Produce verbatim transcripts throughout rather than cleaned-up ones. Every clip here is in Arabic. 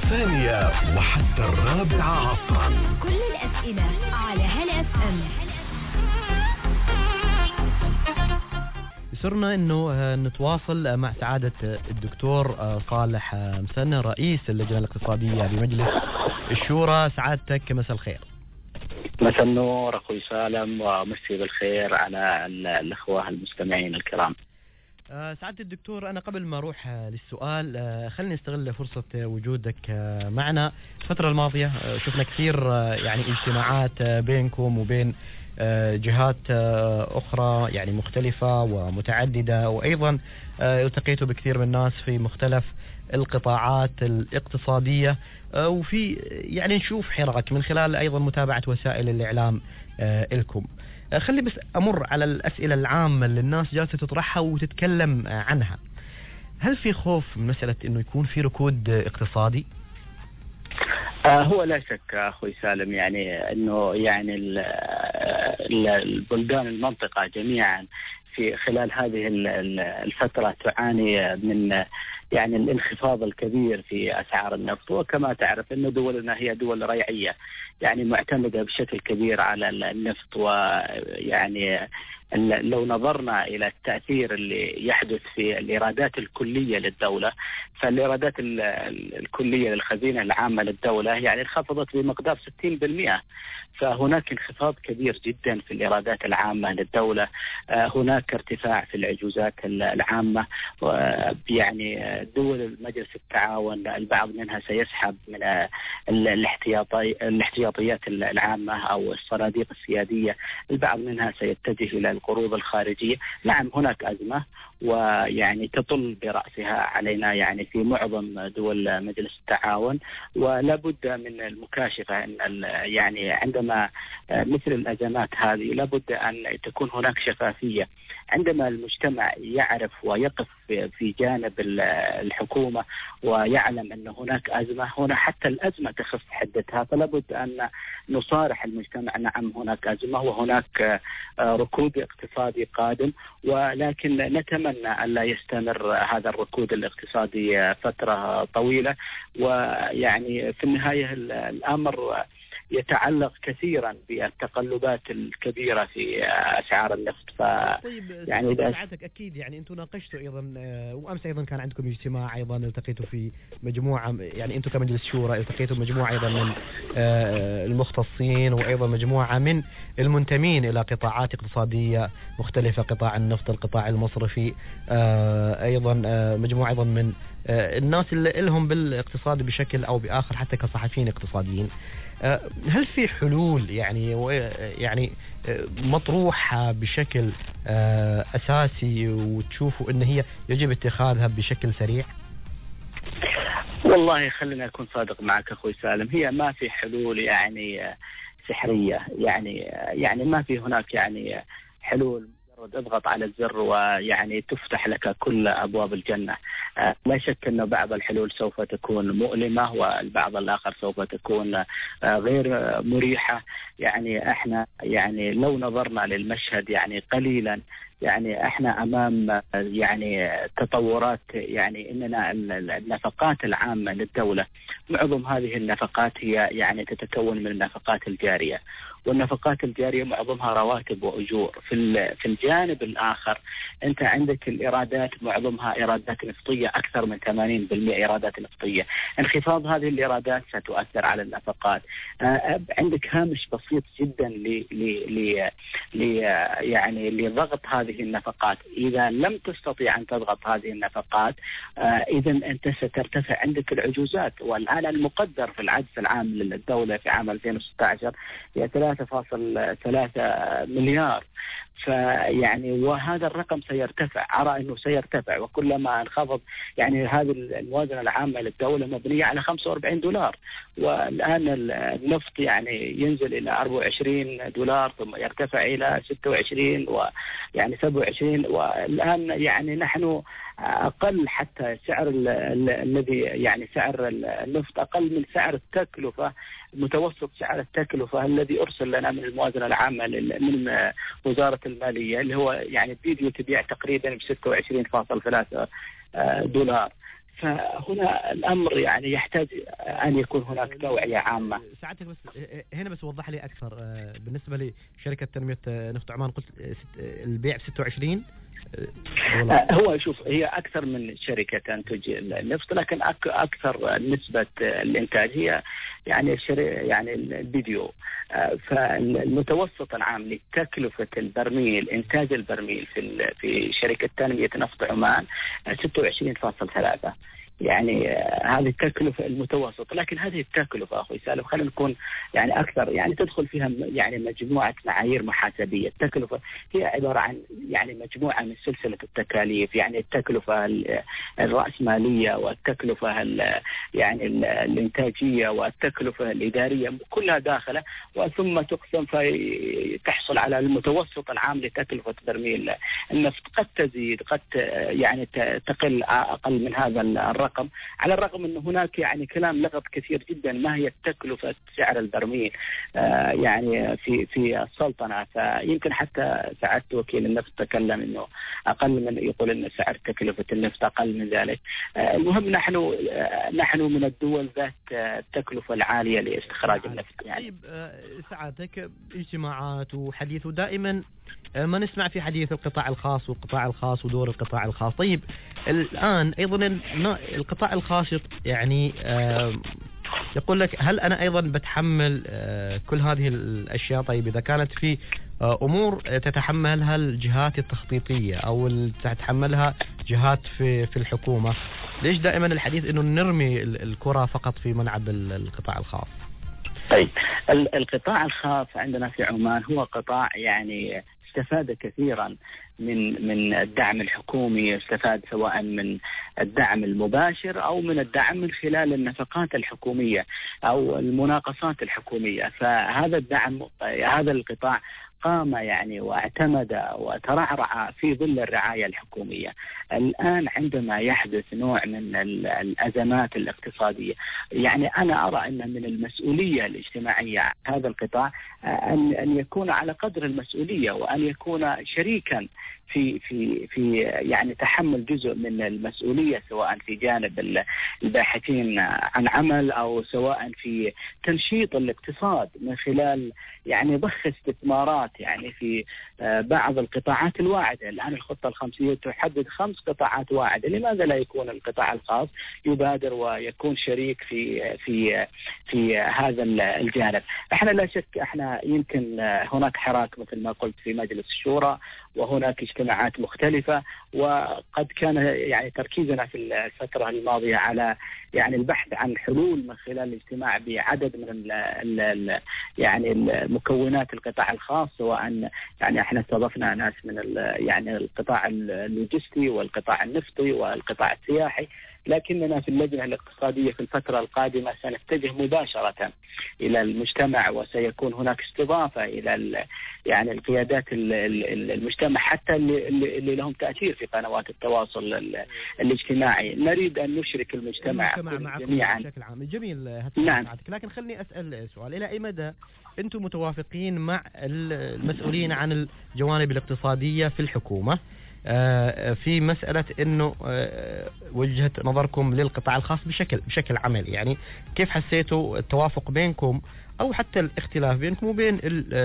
الثانية وحتى الرابعة عصرا. كل الأسئلة على هلا اف ام. يسرنا انه نتواصل مع سعادة الدكتور صالح مسنة رئيس اللجنة الاقتصادية بمجلس الشورى. سعادتك مساء الخير. مساء النور اخوي سالم، ومسي بالخير على الاخوة المستمعين الكرام. سعادة الدكتور، أنا قبل ما أروح للسؤال خلني استغل فرصة وجودك معنا. الفترة الماضية شفنا كثير يعني اجتماعات بينكم وبين جهات أخرى يعني مختلفة ومتعددة، وأيضا التقيتوا بكثير من الناس في مختلف القطاعات الاقتصادية، وفي يعني نشوف حراك من خلال أيضا متابعة وسائل الإعلام لكم. خلي بس أمر على الأسئلة العامة اللي الناس جالسة تطرحها وتتكلم عنها. هل في خوف من مسألة إنه يكون في ركود اقتصادي؟ آه هو لا شك أخوي سالم، يعني إنه يعني البلدان المنطقة جميعا في خلال هذه الفترة تعاني من يعني الانخفاض الكبير في أسعار النفط، وكما تعرف أن دولنا هي دول ريعية يعني معتمدة بشكل كبير على النفط. ويعني لو نظرنا إلى التأثير اللي يحدث في الإيرادات الكلية للدولة، فالإيرادات الكلية للخزينة العامة للدولة يعني انخفضت بمقدار ستين بالمئة، فهناك انخفاض كبير جدا في الإيرادات العامة للدولة. هناك ارتفاع في العجوزات العامة، يعني دول مجلس التعاون البعض منها سيسحب من الاحتياطي الاحتياطيات العامة أو الصناديق السيادية، البعض منها سيتجه إلى القروض الخارجية. نعم هناك أزمة ويعني تطل برأسها علينا يعني في معظم دول مجلس التعاون، ولا بد من المكاشفة. أن يعني عندما مثل الأزمات هذه لابد أن تكون هناك شفافية. عندما المجتمع يعرف ويقف في جانب الحكومة ويعلم أن هناك أزمة، هنا حتى الأزمة تخف حدتها، فلا بد أن نصارح المجتمع نعم هناك أزمة وهناك ركود اقتصادي قادم، ولكن نتمنى أن لا يستمر هذا الركود الاقتصادي فترة طويلة. ويعني في النهاية الأمر يتعلق كثيرا بالتقلبات الكبيرة في أسعار النفط. ف طيب يعني ساعتك أكيد يعني أنتم ناقشتوا أيضا، وأمس أيضا كان عندكم اجتماع، أيضا التقيتوا في مجموعة، يعني أنتم كمجلس شورى التقيتوا مجموعة أيضا من المختصين وأيضا مجموعة من المنتمين إلى قطاعات اقتصادية مختلفة، قطاع النفط، القطاع المصرفي، أيضا مجموعة أيضا من الناس اللي لهم بالاقتصاد بشكل أو بآخر حتى كصحفيين اقتصاديين. هل في حلول يعني يعني مطروحة بشكل أساسي وتشوفوا أن هي يجب اتخاذها بشكل سريع؟ والله خلينا أكون صادق معك أخوي سالم، هي ما في حلول يعني سحرية، يعني يعني ما في هناك يعني حلول اضغط على الزر ويعني تفتح لك كل أبواب الجنة. لا شك أن بعض الحلول سوف تكون مؤلمة والبعض الآخر سوف تكون غير مريحة. يعني احنا يعني لو نظرنا للمشهد يعني قليلا، يعني احنا امام يعني تطورات، يعني اننا النفقات العامة للدولة معظم هذه النفقات هي يعني تتكون من النفقات الجارية، والنفقات الجارية معظمها رواتب وأجور. في في الجانب الآخر أنت عندك الإيرادات معظمها إيرادات نفطية، أكثر من ثمانين بالمئة إيرادات نفطية. انخفاض هذه الإيرادات ستؤثر على النفقات. عندك هامش بسيط جدا ل ل ل يعني لضغط هذه النفقات. إذا لم تستطيع أن تضغط هذه النفقات إذا أنت سترتفع عندك العجوزات. والآن المقدر في العجز العام للدولة في عام ألفين وستة عشر هي ثلاثة فاصلة ثلاثة مليار، فيعني وهذا الرقم سيرتفع، أرى أنه سيرتفع. وكلما انخفض يعني هذه الموازنة العامة للدولة مبنية على خمسة وأربعين دولار، والآن النفط يعني ينزل إلى أربعة وعشرين دولار ثم يرتفع إلى ستة وعشرين ويعني سبعة وعشرين، والآن يعني نحن أقل حتى سعر الذي يعني سعر النفط أقل من سعر التكلفة، متوسط سعر التكلفة الذي أرسل لنا من الموازنة العامة من وزارة المالية، اللي هو يعني الفيديو تبيع تقريبا ب ستة وعشرين فاصلة ثلاثة دولار. فهنا الأمر يعني يحتاج أن يكون هناك توعية عامة. ساعتك بس هنا بس وضح لي أكثر بالنسبة لشركة تنمية نفط عمان، قلت البيع ستة وعشرين هو شوف هي أكثر من شركة تنتج النفط، لكن أكثر نسبة الإنتاج هي يعني يعني الفيديو. فالمتوسط العام لتكلفة البرميل إنتاج البرميل في في شركة تنمية نفط عمان ستة وعشرين فاصلة ثلاثة، يعني هذه التكلفة المتوسط. لكن هذه التكلفة أخوي سالم خلينا نكون يعني أكثر، يعني تدخل فيها يعني مجموعة معايير محاسبية. التكلفة هي عبارة عن يعني مجموعة من سلسلة التكاليف، يعني التكلفة الرأسمالية والتكلفة يعني الإنتاجية والتكلفة الإدارية كلها داخلة، وثم تقسم فتحصل على المتوسط العام لتكلفة برميل النفط. قد تزيد قد يعني تقل أقل من هذا الرقم، على الرغم أن هناك يعني كلام لغط كثير جدا ما هي تكلفة سعر البرميل آه يعني في في السلطنة. فيمكن حتى سعادة وكيل النفط تكلم أنه أقل من يقول أن سعر تكلفة النفط أقل من ذلك. آه المهم نحن آه نحن من الدول ذات التكلفة العالية لاستخراج النفط. يعني طيب سعادتك اجتماعات وحديث ودائما ما نسمع في حديث القطاع الخاص والقطاع الخاص ودور القطاع الخاص. طيب الآن أيضا القطاع الخاص يعني يقول لك هل أنا أيضا بتحمل كل هذه الأشياء؟ طيب إذا كانت في أمور تتحملها الجهات التخطيطية أو تتحملها جهات في في الحكومة، ليش دائما الحديث إنه نرمي الكرة فقط في ملعب القطاع الخاص؟ طيب القطاع الخاص عندنا في عمان هو قطاع يعني استفاد كثيرا من من الدعم الحكومي، استفاد سواء من الدعم المباشر أو من الدعم من خلال النفقات الحكومية أو المناقصات الحكومية. فهذا الدعم هذا القطاع قام يعني واعتمد وترعرع في ظل الرعاية الحكومية. الآن عندما يحدث نوع من الأزمات الاقتصادية، يعني أنا أرى أن من المسؤولية الاجتماعية هذا القطاع أن أن يكون على قدر المسؤولية وأن يكون شريكا في في في يعني تحمل جزء من المسؤولية، سواء في جانب الباحثين عن عمل أو سواء في تنشيط الاقتصاد من خلال يعني ضخ استثمارات يعني في بعض القطاعات الواعدة. الآن الخطة الخمسية تحدد خمس قطاعات واعدة، لماذا لا يكون القطاع الخاص يبادر ويكون شريك في في في هذا الجانب؟ احنا لا شك احنا يمكن هناك حراك مثل ما قلت في مجلس الشورى، وهناك اجتماعات مختلفة، وقد كان يعني تركيزنا في الفترة الماضية على يعني البحث عن حلول من خلال الاجتماع بعدد من ال ال ال يعني مكونات القطاع الخاص، سواء يعني احنا استضفنا ناس من يعني القطاع اللوجستي والقطاع النفطي والقطاع السياحي. لكننا في اللجنة الاقتصادية في الفترة القادمة سنتجه مباشرة إلى المجتمع، وسيكون هناك استضافة إلى يعني القيادات المجتمع حتى اللي, اللي لهم تأثير في قنوات التواصل الاجتماعي. نريد أن نشرك المجتمع, المجتمع جميعا بشكل عام. جميل. نعم. لكن خلني أسأل سؤال، إلى أي مدى أنتم متوافقين مع المسؤولين عن الجوانب الاقتصادية في الحكومة في مسألة إنه وجهة نظركم للقطاع الخاص بشكل بشكل عملي؟ يعني كيف حسيتوا التوافق بينكم أو حتى الاختلاف بينكم وبين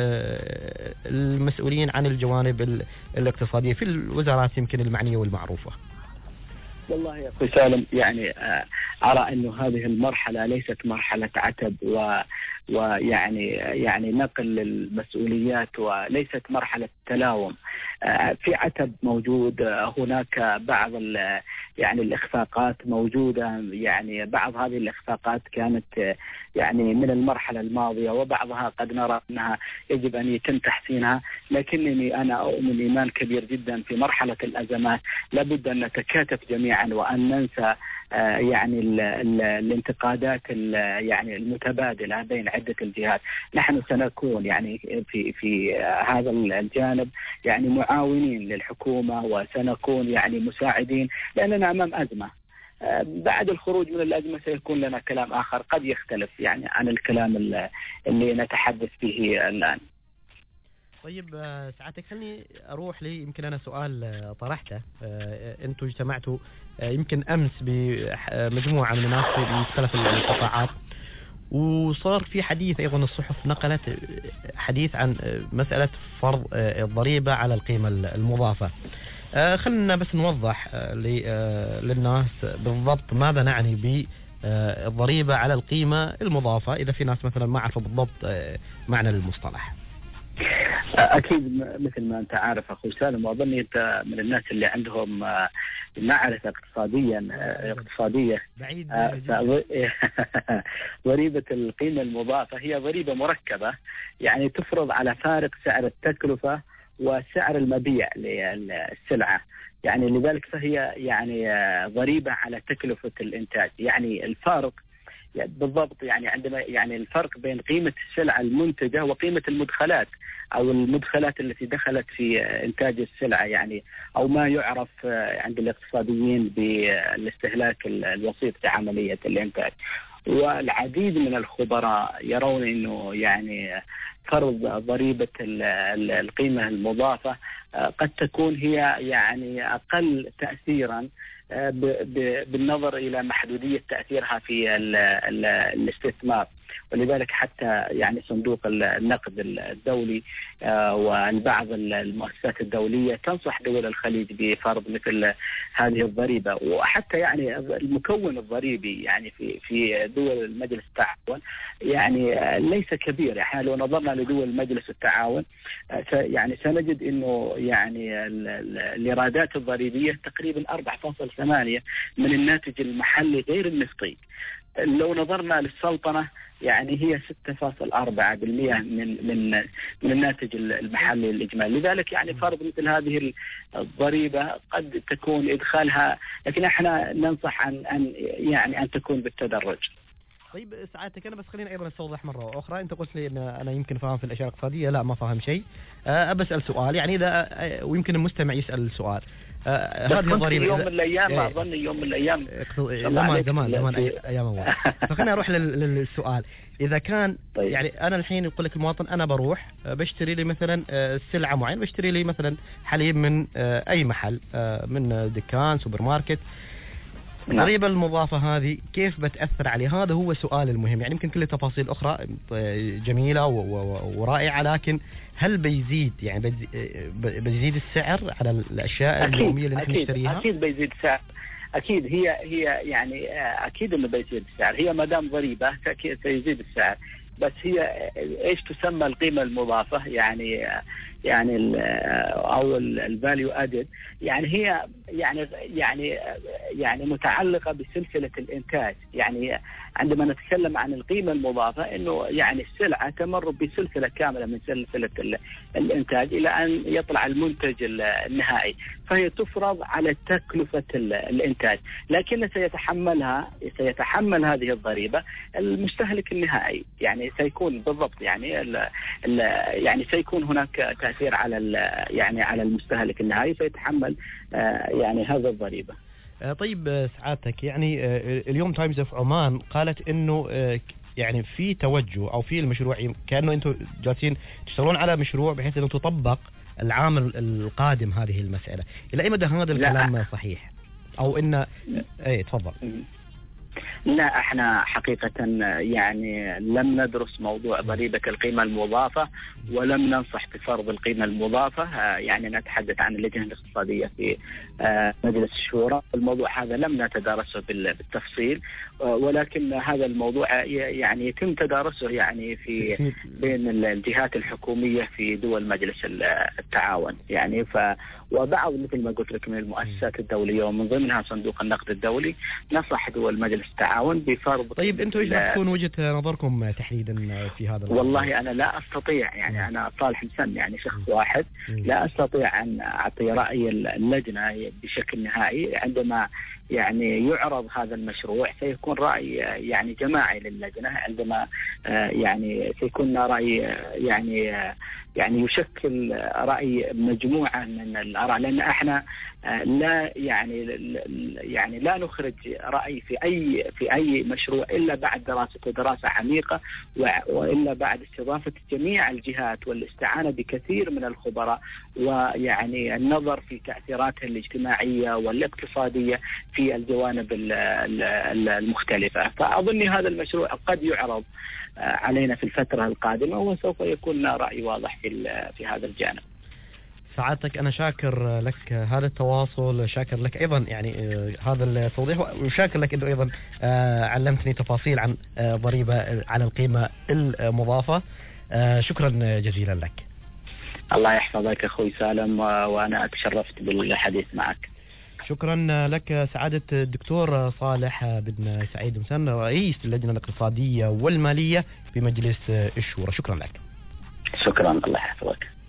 المسؤولين عن الجوانب الاقتصادية في الوزارات يمكن المعنية والمعروفة؟ والله يا أخي سالم يعني أرى أنه هذه المرحلة ليست مرحلة عتب و ويعني يعني نقل المسؤوليات، وليست مرحلة تلاوم. في عتب موجود، هناك بعض يعني الإخفاقات موجودة، يعني بعض هذه الإخفاقات كانت يعني من المرحلة الماضية، وبعضها قد نرى أنها يجب أن يتم تحسينها. لكنني أنا أؤمن إيمان كبير جدا في مرحلة الأزمات لابد أن نتكاتف جميعا وأن ننسى يعني ال ال الانتقادات يعني المتبادلة بين عدة الجهات. نحن سنكون يعني في في هذا الجانب يعني معاونين للحكومة، وسنكون يعني مساعدين، لأننا أمام أزمة. بعد الخروج من الأزمة سيكون لنا كلام آخر قد يختلف يعني عن الكلام اللي نتحدث به الآن. طيب ساعتك خلني أروح لي يمكن أنا سؤال طرحته. أنتم اجتمعتوا يمكن أمس بمجموعة من الناس في مختلف القطاعات، وصار في حديث أيضا الصحف نقلت حديث عن مسألة فرض الضريبة على القيمة المضافة. خلنا بس نوضح للناس بالضبط ماذا نعني بالضريبة على القيمة المضافة، إذا في ناس مثلا ما عرفوا بالضبط معنى المصطلح. أكيد مثل ما أنت عارف أخو سالم، وأظني أنت من الناس اللي عندهم معرفة اقتصاديا اقتصادية بعيد. ضريبة القيمة المضافة هي ضريبة مركبة، يعني تفرض على فارق سعر التكلفة وسعر المبيع للسلعة، يعني لذلك فهي يعني ضريبة على تكلفة الإنتاج. يعني الفارق يعني بالضبط يعني عندما يعني الفرق بين قيمة السلعة المنتجة وقيمة المدخلات أو المدخلات التي دخلت في إنتاج السلعة، يعني أو ما يعرف عند الاقتصاديين بالاستهلاك الوسيط في عملية الإنتاج. والعديد من الخبراء يرون أنه يعني فرض ضريبة القيمة المضافة قد تكون هي يعني أقل تأثيرا بالنظر إلى محدودية تأثيرها في الاستثمار. ولذلك حتى يعني صندوق النقد الدولي والبعض المؤسسات الدولية تنصح دول الخليج بفرض مثل هذه الضريبة. وحتى يعني المكون الضريبي يعني في في دول مجلس التعاون يعني ليس كبير. يعني لو نظرنا لدول مجلس التعاون يعني سنجد انه يعني الايرادات الضريبية تقريبا أربعة فاصلة ثمانية من الناتج المحلي غير النفطي. لو نظرنا للسلطنة يعني هي ستة فاصلة أربعة بالمئة من من من الناتج المحلي الإجمالي. لذلك يعني فرض مثل هذه الضريبة قد تكون إدخالها، لكن احنا ننصح أن أن يعني أن تكون بالتدرج. طيب سعادتك أنا بس خلينا أيضا استوضح مرة أخرى. أنت قلت لي أن أنا يمكن فاهم في الأشياء الاقتصادية، لا ما فاهم شيء. أه بسأل سؤال يعني إذا ويمكن المستمع يسأل السؤال. أه هذه الضريبة يوم من الأيام ما أظن يوم من الأيام زمان زمان زمان أيام أول. فخلينا أروح للسؤال. إذا كان طيب. يعني أنا الحين يقول لك المواطن أنا بروح بشتري لي مثلا سلعة معينة، بشتري لي مثلا حليب من أي محل، من دكان سوبر ماركت. الضريبة المضافة هذه كيف بتأثر عليه؟ هذا هو السؤال المهم. يعني يمكن كل التفاصيل أخرى جميلة ورائعة، لكن هل بيزيد يعني بيزيد السعر على الأشياء اليومية اللي نحن نشتريها؟ أكيد بيزيد السعر. أكيد هي هي يعني أكيد إنه بيزيد السعر. هي ما دام ضريبة سيزيد السعر. بس هي إيش تسمى القيمة المضافة يعني يعني أو الفاليو أدد، يعني هي يعني يعني يعني متعلقة بسلسلة الإنتاج. يعني عندما نتكلم عن القيمة المضافة إنه يعني السلعة تمر بسلسلة كاملة من سلسلة الإنتاج إلى أن يطلع المنتج النهائي، فهي تفرض على تكلفة الإنتاج، لكن سيتحملها سيتحمل هذه الضريبة المستهلك النهائي. يعني سيكون بالضبط يعني ال ال يعني سيكون هناك تأثير على يعني على المستهلك النهائي، سيتحمل يعني هذا الضريبة. طيب سعادتك يعني اليوم تايمز اوف عمان قالت انه يعني في توجه او في المشروع كأنه انتم جالسين تشتغلون على مشروع بحيث انه تطبق العام القادم هذه المسألة. الى اي مدى هذا الكلام لا. صحيح او ان ايه تفضل. لا احنا حقيقة يعني لم ندرس موضوع ضريبة القيمة المضافة ولم ننصح بفرض القيمة المضافة. يعني نتحدث عن اللجنة الاقتصادية في مجلس الشورى. الموضوع هذا لم نتدارسه بالتفصيل، ولكن هذا الموضوع يعني يتم تدارسه يعني في بين الجهات الحكومية في دول مجلس التعاون. يعني ف وبعض مثل ما قلت لك من المؤسسات الدولية ومن ضمنها صندوق النقد الدولي نصح دول مجلس التعاون بفرض. طيب انتم ايش تكون وجهة نظركم تحديدا في هذا الموضوع؟ والله انا لا استطيع يعني انا صالح مسن يعني شخص واحد لا استطيع ان اعطي رأي اللجنة بشكل نهائي. عندما يعني يعرض هذا المشروع سيكون رأي يعني جماعي للجنة، عندما يعني سيكون رأي يعني يعني يشكل رأي مجموعة من الآراء، لأن احنا لا يعني يعني لا نخرج رأي في أي في أي مشروع إلا بعد دراسة دراسة عميقة، وإلا بعد استضافة جميع الجهات والاستعانة بكثير من الخبراء، ويعني النظر في تأثيراتها الاجتماعية والاقتصادية في الجوانب المختلفة. فأظن هذا المشروع قد يعرض علينا في الفترة القادمة، وسوف يكون رأي واضح في في هذا الجانب. سعادتك أنا شاكر لك هذا التواصل، شاكر لك أيضا يعني هذا التوضيح، وشاكر لك أنه أيضا علمتني تفاصيل عن ضريبة على القيمة المضافة. شكرا جزيلا لك. الله يحفظك أخوي سالم، وأنا تشرفت بالحديث معك. شكرا لك سعادة الدكتور صالح بن سعيد مسن، رئيس اللجنة الاقتصادية والمالية بمجلس الشورى. شكرا لك. شكرا، الله يحفظك.